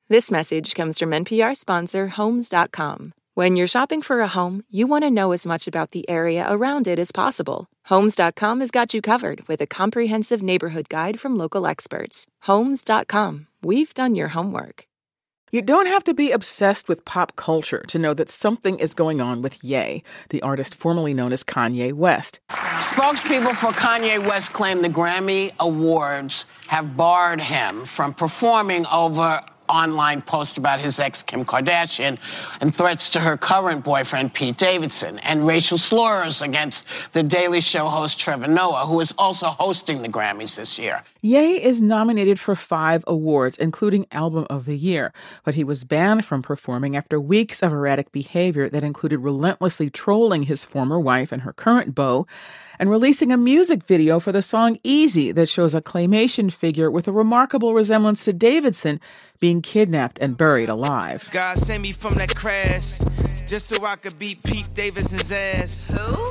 This message comes from NPR sponsor Homes.com. When you're shopping for a home, you want to know as much about the area around it as possible. Homes.com has got you covered with a comprehensive neighborhood guide from local experts. Homes.com. We've done your homework. You don't have to be obsessed with pop culture to know that something is going on with Ye, the artist formerly known as Kanye West. Spokespeople for Kanye West claim the Grammy Awards have barred him from performing over online posts about his ex, Kim Kardashian, and threats to her current boyfriend, Pete Davidson, and racial slurs against the Daily Show host Trevor Noah, who is also hosting the Grammys this year. Ye is nominated for 5 awards, including Album of the Year, but he was banned from performing after weeks of erratic behavior that included relentlessly trolling his former wife and her current beau, and releasing a music video for the song Easy that shows a claymation figure with a remarkable resemblance to Davidson being kidnapped and buried alive. God sent me from that crash just so I could beat Pete Davidson's ass. Who?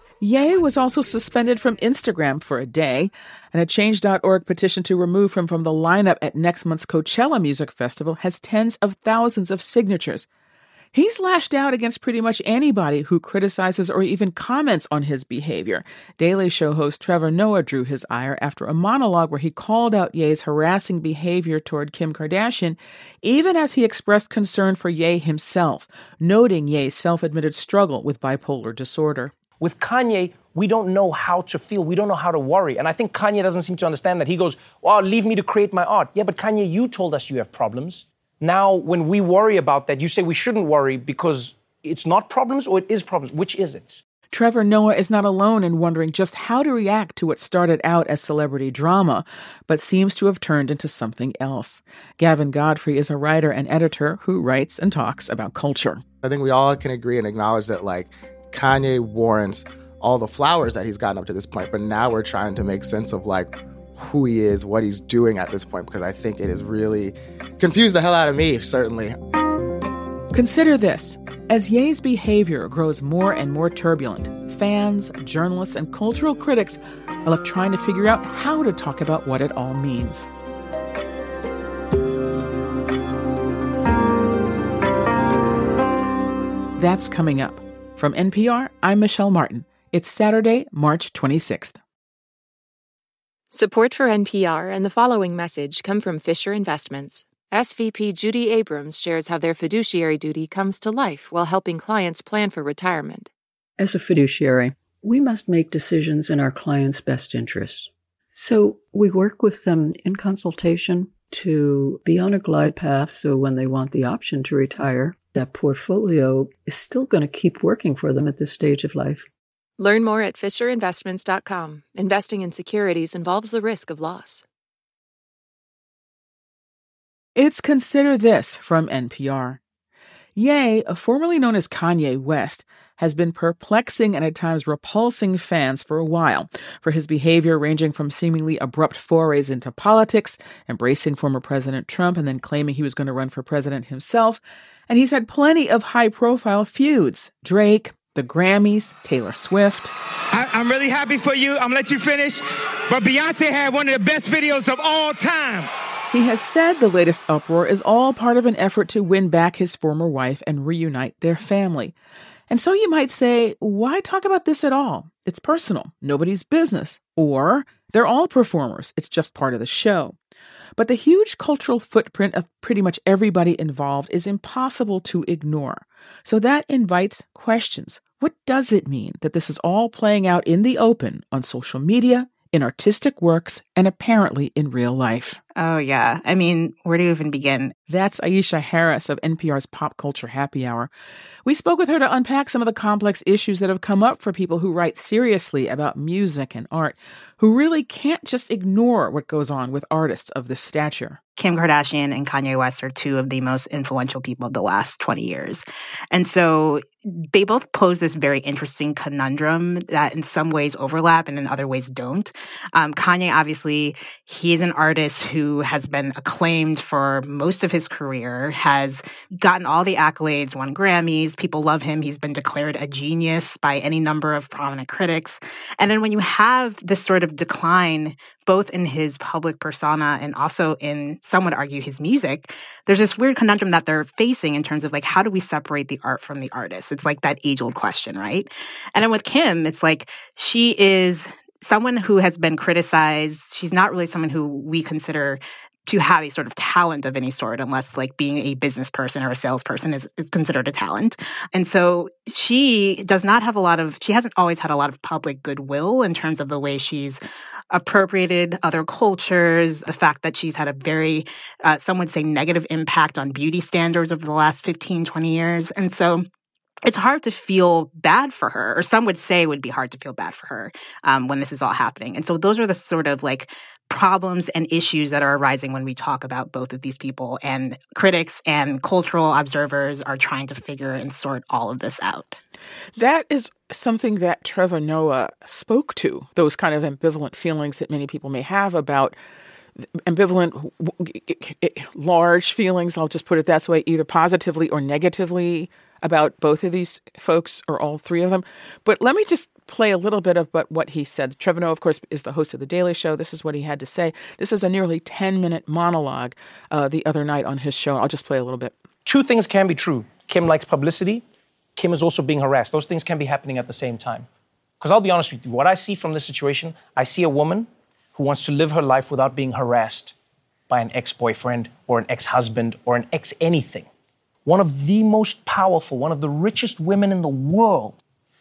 Ye was also suspended from Instagram for a day, and a Change.org petition to remove him from the lineup at next month's Coachella Music Festival has tens of thousands of signatures. He's lashed out against pretty much anybody who criticizes or even comments on his behavior. Daily Show host Trevor Noah drew his ire after a monologue where he called out Ye's harassing behavior toward Kim Kardashian, even as he expressed concern for Ye himself, noting Ye's self-admitted struggle with bipolar disorder. With Kanye, we don't know how to feel. We don't know how to worry. And I think Kanye doesn't seem to understand that. He goes, "Oh, leave me to create my art." Yeah, but Kanye, you told us you have problems. Now, when we worry about that, you say we shouldn't worry because it's not problems or it is problems. Which is it? Trevor Noah is not alone in wondering just how to react to what started out as celebrity drama, but seems to have turned into something else. Gavin Godfrey is a writer and editor who writes and talks about culture. I think we all can agree and acknowledge that, Kanye warrants all the flowers that he's gotten up to this point, but now we're trying to make sense of, who he is, what he's doing at this point, because I think it has really confused the hell out of me, certainly. Consider this. As Ye's behavior grows more and more turbulent, fans, journalists, and cultural critics are left trying to figure out how to talk about what it all means. That's coming up. From NPR, I'm Michelle Martin. It's Saturday, March 26th. Support for NPR and the following message come from Fisher Investments. SVP Judy Abrams shares how their fiduciary duty comes to life while helping clients plan for retirement. As a fiduciary, we must make decisions in our clients' best interest. So we work with them in consultation to be on a glide path so when they want the option to retire, that portfolio is still going to keep working for them at this stage of life. Learn more at FisherInvestments.com. Investing in securities involves the risk of loss. It's Consider This from NPR. Ye, formerly known as Kanye West, has been perplexing and at times repulsing fans for a while, for his behavior ranging from seemingly abrupt forays into politics, embracing former President Trump and then claiming he was going to run for president himself. And he's had plenty of high-profile feuds. Drake, the Grammys, Taylor Swift. I'm really happy for you. I'm going to let you finish. But Beyonce had one of the best videos of all time. He has said the latest uproar is all part of an effort to win back his former wife and reunite their family. And so you might say, why talk about this at all? It's personal, nobody's business. Or they're all performers, it's just part of the show. But the huge cultural footprint of pretty much everybody involved is impossible to ignore. So that invites questions. What does it mean that this is all playing out in the open on social media, in artistic works, and apparently in real life? Oh, yeah. I mean, where do you even begin? That's Aisha Harris of NPR's Pop Culture Happy Hour. We spoke with her to unpack some of the complex issues that have come up for people who write seriously about music and art, who really can't just ignore what goes on with artists of this stature. Kim Kardashian and Kanye West are two of the most influential people of the last 20 years. And so they both pose this very interesting conundrum that in some ways overlap and in other ways don't. Kanye, obviously, he is an artist who who has been acclaimed for most of his career, has gotten all the accolades, won Grammys, people love him, he's been declared a genius by any number of prominent critics. And then when you have this sort of decline, both in his public persona and also in, some would argue, his music, there's this weird conundrum that they're facing in terms of like, how do we separate the art from the artist? It's like that age-old question, right? And then with Kim, it's like she is someone who has been criticized. She's not really someone who we consider to have a sort of talent of any sort, unless like being a business person or a salesperson is considered a talent. And so she does not have she hasn't always had a lot of public goodwill in terms of the way she's appropriated other cultures, the fact that she's had a very, some would say, negative impact on beauty standards over the last 15, 20 years. And so it's hard to feel bad for her, or some would say it would be hard to feel bad for her when this is all happening. And so those are the sort of like problems and issues that are arising when we talk about both of these people. And critics and cultural observers are trying to figure and sort all of this out. That is something that Trevor Noah spoke to, those kind of ambivalent feelings that many people may have about ambivalent, large feelings, I'll just put it that way, either positively or negatively about both of these folks or all three of them. But let me just play a little bit about what he said. Trevor Noah, of course, is the host of The Daily Show. This is what he had to say. This was a nearly 10-minute monologue the other night on his show. I'll just play a little bit. Two things can be true. Kim likes publicity. Kim is also being harassed. Those things can be happening at the same time. Because I'll be honest with you, what I see from this situation, I see a woman who wants to live her life without being harassed by an ex-boyfriend or an ex-husband or an ex-anything. One of the most powerful, one of the richest women in the world,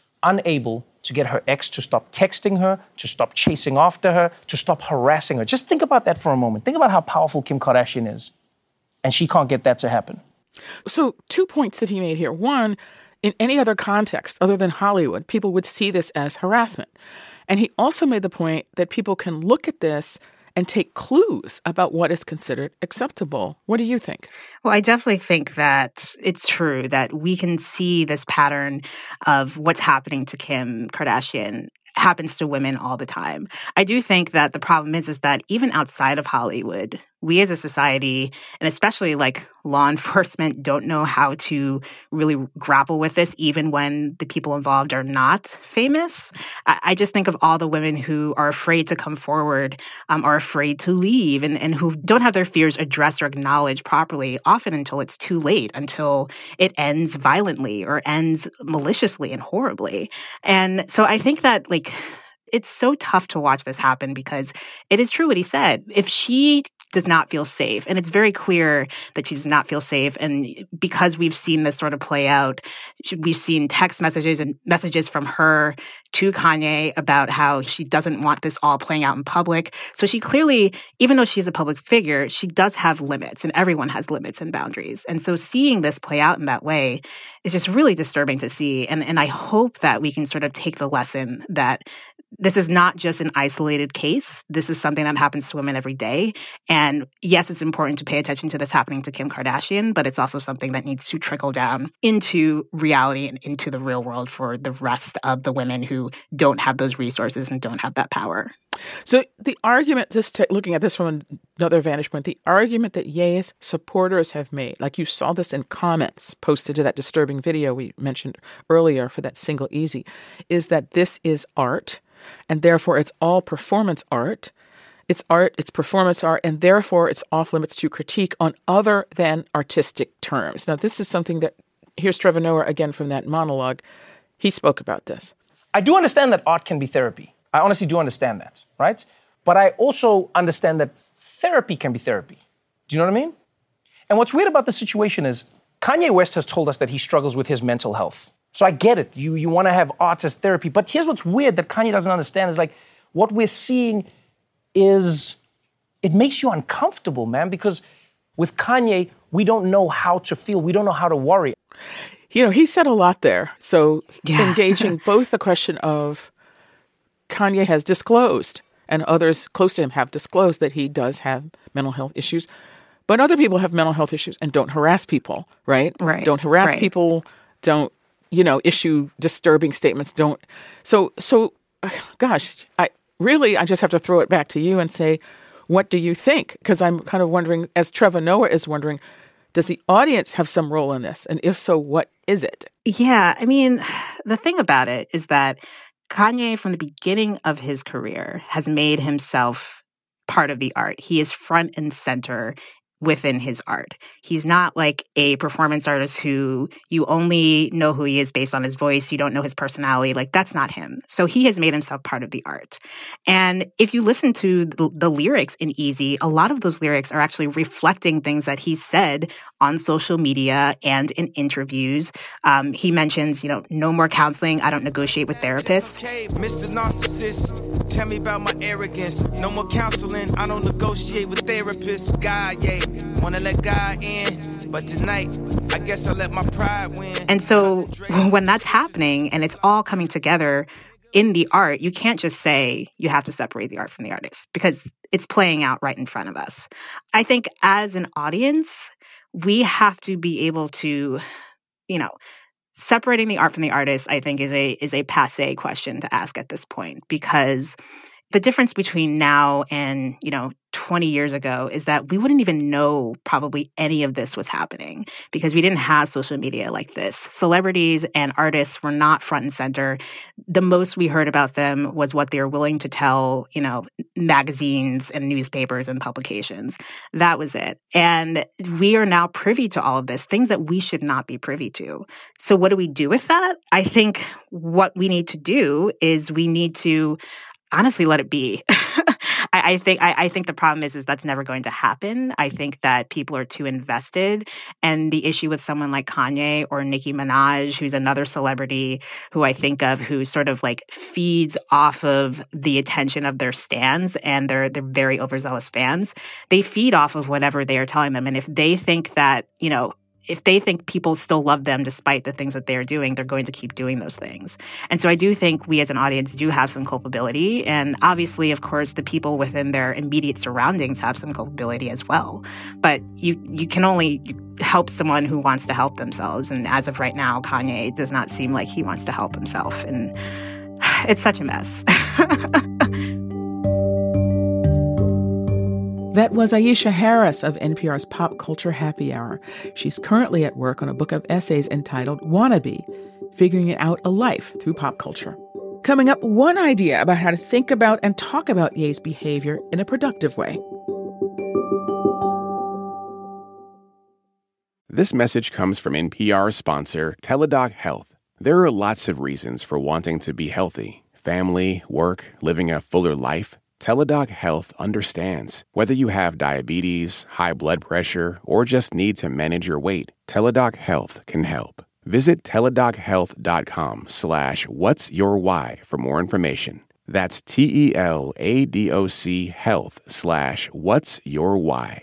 unable to get her ex to stop texting her, to stop chasing after her, to stop harassing her. Just think about that for a moment. Think about how powerful Kim Kardashian is. And she can't get that to happen. So 2 points that he made here. One, in any other context other than Hollywood, people would see this as harassment. And he also made the point that people can look at this and take clues about what is considered acceptable. What do you think? Well, I definitely think that it's true that we can see this pattern of what's happening to Kim Kardashian happens to women all the time. I do think that the problem is that even outside of Hollywood, we as a society, and especially like law enforcement, don't know how to really grapple with this, even when the people involved are not famous. I just think of all the women who are afraid to come forward, are afraid to leave, and who don't have their fears addressed or acknowledged properly, often until it's too late, until it ends violently or ends maliciously and horribly. And so I think that like it's so tough to watch this happen because it is true what he said. If she does not feel safe, and it's very clear that she does not feel safe, and because we've seen this sort of play out, we've seen text messages and messages from her to Kanye about how she doesn't want this all playing out in public. So she clearly, even though she's a public figure, she does have limits, and everyone has limits and boundaries. And so seeing this play out in that way is just really disturbing to see. And I hope that we can sort of take the lesson that this is not just an isolated case. This is something that happens to women every day. And yes, it's important to pay attention to this happening to Kim Kardashian, but it's also something that needs to trickle down into reality and into the real world for the rest of the women who don't have those resources and don't have that power. So the argument, just looking at this from another vantage point, the argument that Ye's supporters have made, like you saw this in comments posted to that disturbing video we mentioned earlier for that Single Easy, is that this is art, and therefore it's all performance art. It's art, it's performance art, and therefore it's off limits to critique on other than artistic terms. Now, this is something that, here's Trevor Noah again from that monologue. He spoke about this. I do understand that art can be therapy. I honestly do understand that, right? But I also understand that therapy can be therapy. Do you know what I mean? And what's weird about the situation is Kanye West has told us that he struggles with his mental health. So I get it. You want to have art as therapy. But here's what's weird that Kanye doesn't understand is like what we're seeing is it makes you uncomfortable, man, because with Kanye, we don't know how to feel. We don't know how to worry. You know, he said a lot there. So engaging both the question of Kanye has disclosed and others close to him have disclosed that he does have mental health issues. But other people have mental health issues and don't harass people, right? Right. Don't harass people, don't, issue disturbing statements, don't. So gosh, I just have to throw it back to you and say, What do you think? Because I'm kind of wondering, as Trevor Noah is wondering, does the audience have some role in this? And if so, what is it? Yeah, I mean, the thing about it is that Kanye, from the beginning of his career, has made himself part of the art. He is front and center within his art. He's not like a performance artist who you only know who he is based on his voice. You don't know his personality. Like, that's not him. So he has made himself part of the art. And if you listen to the lyrics in Easy, a lot of those lyrics are actually reflecting things that he said on social media and in interviews. He mentions, no more counseling. I don't negotiate with therapists. Okay, Mr. Narcissist, tell me about my arrogance. No more counseling. I don't negotiate with therapists. God, yeah. Wanna let God in, but tonight, I guess I'll let my pride win. And so when that's happening and it's all coming together in the art, you can't just say you have to separate the art from the artist because it's playing out right in front of us. I think as an audience, we have to be able to, separating the art from the artist, I think is a passé question to ask at this point, because the difference between now and, 20 years ago is that we wouldn't even know probably any of this was happening because we didn't have social media like this. Celebrities and artists were not front and center. The most we heard about them was what they were willing to tell, magazines and newspapers and publications. That was it. And we are now privy to all of this, things that we should not be privy to. So what do we do with that? I think what we need to do is we need to honestly let it be. I think the problem is that's never going to happen. I think that people are too invested. And the issue with someone like Kanye or Nicki Minaj, who's another celebrity who I think of who sort of like feeds off of the attention of their stans, and they're very overzealous fans. They feed off of whatever they are telling them. And if they think that, if they think people still love them despite the things that they're doing, they're going to keep doing those things. And so I do think we as an audience do have some culpability. And obviously, of course, the people within their immediate surroundings have some culpability as well. But you can only help someone who wants to help themselves. And as of right now, Kanye does not seem like he wants to help himself. And it's such a mess. That was Aisha Harris of NPR's Pop Culture Happy Hour. She's currently at work on a book of essays entitled Wannabe, Figuring Out a Life Through Pop Culture. Coming up, one idea about how to think about and talk about Ye's behavior in a productive way. This message comes from NPR sponsor Teladoc Health. There are lots of reasons for wanting to be healthy. Family, work, living a fuller life. Teladoc Health understands. Whether you have diabetes, high blood pressure, or just need to manage your weight, Teladoc Health can help. Visit teladochealth.com/whatsyourwhy for more information. That's TELADOC health/whatsyourwhy.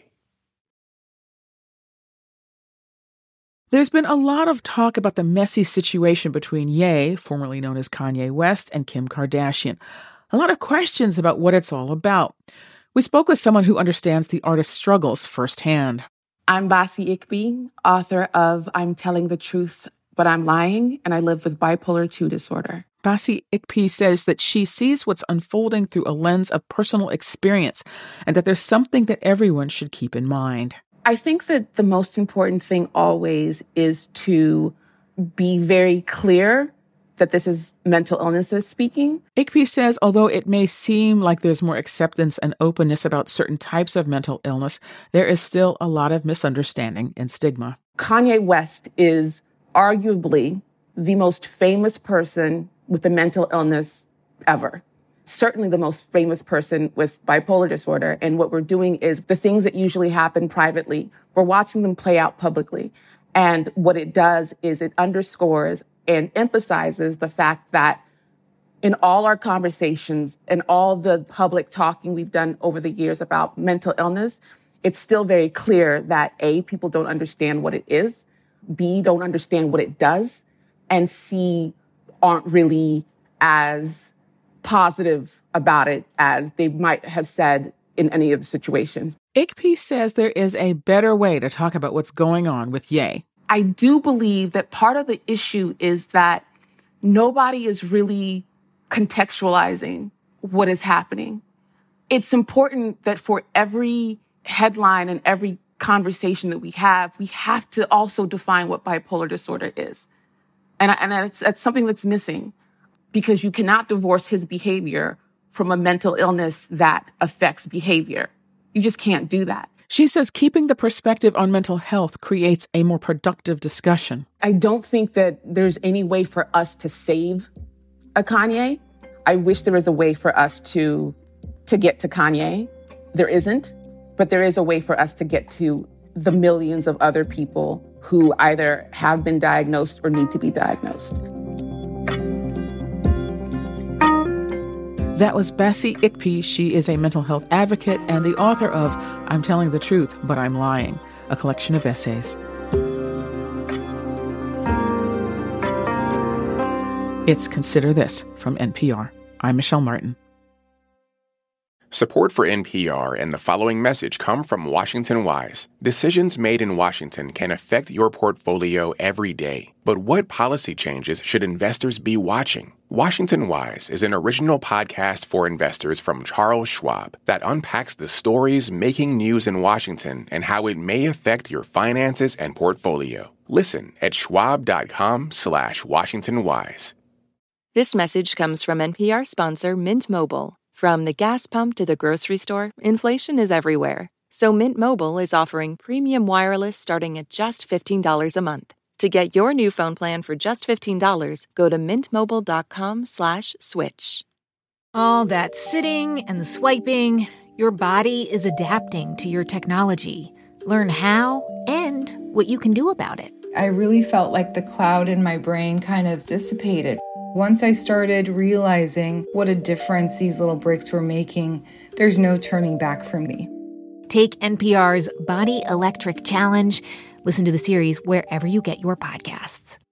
There's been a lot of talk about the messy situation between Ye, formerly known as Kanye West, and Kim Kardashian. A lot of questions about what it's all about. We spoke with someone who understands the artist's struggles firsthand. I'm Basi Ikpi, author of I'm Telling the Truth, But I'm Lying, and I live with bipolar II disorder. Basi Ikpi says that she sees what's unfolding through a lens of personal experience and that there's something that everyone should keep in mind. I think that the most important thing always is to be very clear that this is mental illnesses speaking. Ikpi says although it may seem like there's more acceptance and openness about certain types of mental illness, there is still a lot of misunderstanding and stigma. Kanye West is arguably the most famous person with a mental illness ever. Certainly the most famous person with bipolar disorder. And what we're doing is the things that usually happen privately, we're watching them play out publicly. And what it does is it underscores and emphasizes the fact that in all our conversations and all the public talking we've done over the years about mental illness, it's still very clear that A, people don't understand what it is, B, don't understand what it does, and C, aren't really as positive about it as they might have said in any of the situations. Ikpi says there is a better way to talk about what's going on with Ye. I do believe that part of the issue is that nobody is really contextualizing what is happening. it's important that for every headline and every conversation that we have to also define what bipolar disorder is. And that's something that's missing, because you cannot divorce his behavior from a mental illness that affects behavior. You just can't do that. She says keeping the perspective on mental health creates a more productive discussion. I don't think that there's any way for us to save a Kanye. I wish there was a way for us to get to Kanye. There isn't, but there is a way for us to get to the millions of other people who either have been diagnosed or need to be diagnosed. That was Bessie Ikpe. She is a mental health advocate and the author of I'm Telling the Truth, But I'm Lying, a collection of essays. It's Consider This from NPR. I'm Michelle Martin. Support for NPR and the following message come from Washington Wise. Decisions made in Washington can affect your portfolio every day. But what policy changes should investors be watching? Washington Wise is an original podcast for investors from Charles Schwab that unpacks the stories making news in Washington and how it may affect your finances and portfolio. Listen at schwab.com/WashingtonWise. This message comes from NPR sponsor Mint Mobile. From the gas pump to the grocery store, inflation is everywhere. So Mint Mobile is offering premium wireless starting at just $15 a month. To get your new phone plan for just $15, go to mintmobile.com/switch. All that sitting and swiping, your body is adapting to your technology. Learn how and what you can do about it. I really felt like the cloud in my brain kind of dissipated. Once I started realizing what a difference these little breaks were making, there's no turning back for me. Take NPR's Body Electric Challenge. Listen to the series wherever you get your podcasts.